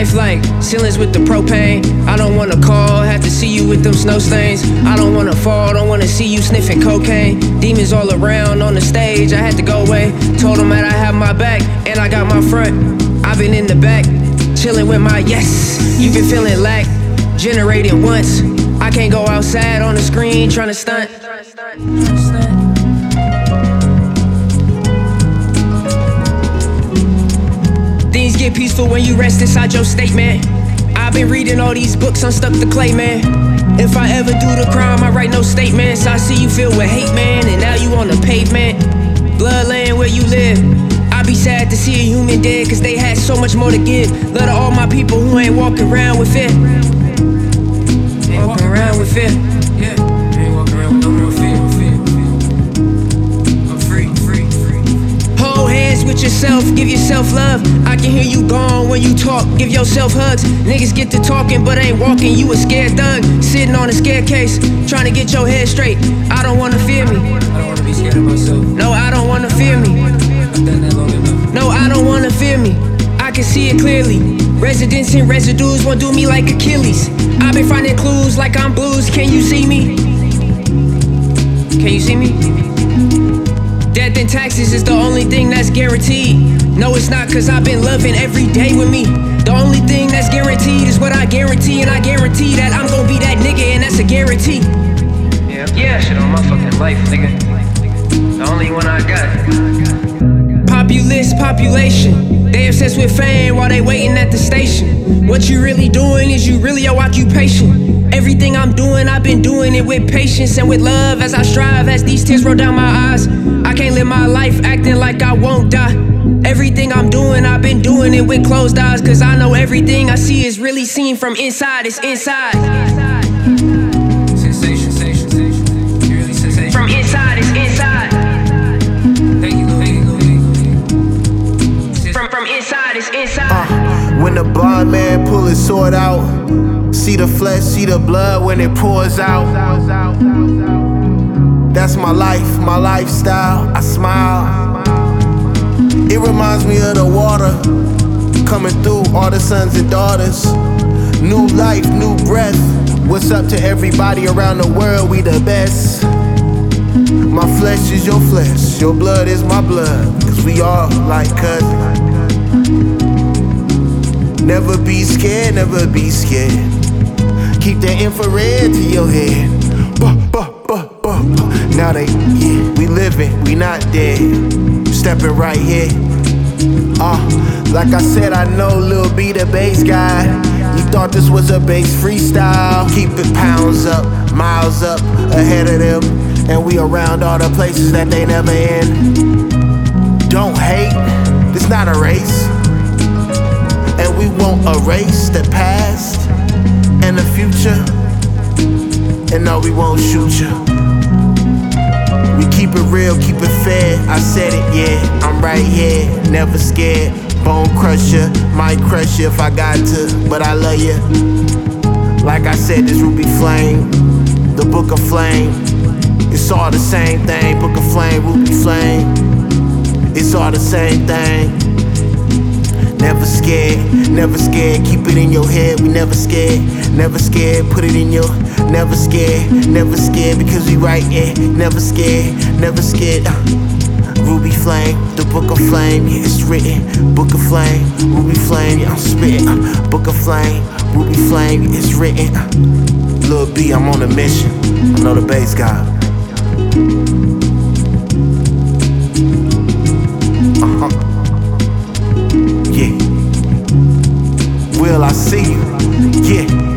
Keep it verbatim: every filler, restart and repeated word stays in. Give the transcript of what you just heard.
life like ceilings with the propane. I don't wanna call, have to see you with them snow stains. I don't wanna fall, don't wanna see you sniffing cocaine. Demons all around on the stage, I had to go away. Told them that I have my back, and I got my front. I've been in the back, chilling with my yes. You been feeling lack, generating once. I can't go outside on the screen trying to stunt. Things get peaceful when you rest inside your statement. I've been reading all these books, unstuck the clay, man. If I ever do the crime, I write no statements. I see you filled with hate, man, and now you on the pavement. Bloodland where you live. I be sad to see a human dead, cause they had so much more to give. Love to all my people who ain't walking around with fear. Ain't walking around with fear. Yeah, ain't walking around with no more fear. I'm free, free, free. Hold hands with yourself, give yourself love. I can hear you gone when you talk, give yourself hugs. Niggas get to talking but ain't walking, you a scared thug. Sitting on a staircase, trying to get your head straight. I don't wanna fear me. I don't wanna be scared of myself. No, I don't wanna fear me. I've done that long enough. No, I don't wanna fear me. I can see it clearly. Residents and residues won't do me like Achilles. I've been finding clues like I'm blues. Can you see me? Can you see me? Death and taxes is the only thing that's guaranteed. No, it's not, cause I've been loving every day with me. The only thing that's guaranteed is what I guarantee. And I guarantee that I'm gonna be that nigga, and that's a guarantee. Yeah, yeah, shit on my fucking life, nigga. The only one I got. Populist population, they obsessed with fame while they waiting at the station. What you really doing is you really your occupation. Everything I'm doing, I've been doing it with patience and with love as I strive, as these tears roll down my eyes. I can't live my life acting like I won't die. Everything I'm doing, I've been doing it with closed eyes, cause I know everything I see is really seen from inside, it's inside. Sensation, sensation, sensation. You really sensation. From inside, it's inside. Thank you, thank you, thank you. From, from inside, it's inside. Uh, when the blind man pull his sword out, see the flesh, see the blood when it pours out. That's my life, my lifestyle, I smile. It reminds me of the water coming through all the sons and daughters. New life, new breath. What's up to everybody around the world? We the best. My flesh is your flesh, your blood is my blood, cause we all like cousins. Never be scared, never be scared. Keep that infrared to your head. Buh, buh, buh, buh, buh. Now they, yeah, we living, we not dead. Stepping right here. Uh, like I said, I know Lil B the bass guy. You thought this was a bass freestyle. Keep it pounds up, miles up ahead of them. And we around all the places that they never in. Don't hate, this not a race. And we won't erase the past and the future. And no, we won't shoot you. We keep it real, keep it fair. I said it, yeah, I'm right here, never scared. Bone crusher, might crush you if I got to, but I love you. Like I said, this Ruby Flame, the Book of Flame. It's all the same thing, Book of Flame, Ruby Flame. It's all the same thing. Never scared, never scared, keep it in your head, we never scared. Never scared, put it in your, never scared, never scared, because we right, yeah. Never scared, never scared. uh, Ruby Flame, the Book of Flame, yeah, it's written. Book of Flame, Ruby Flame, yeah, I'm spitting. uh, Book of Flame, Ruby Flame, yeah, it's written. uh, Lil B, I'm on a mission, I know the bass guy. Uh-huh. Yeah. Will I see you? Yeah.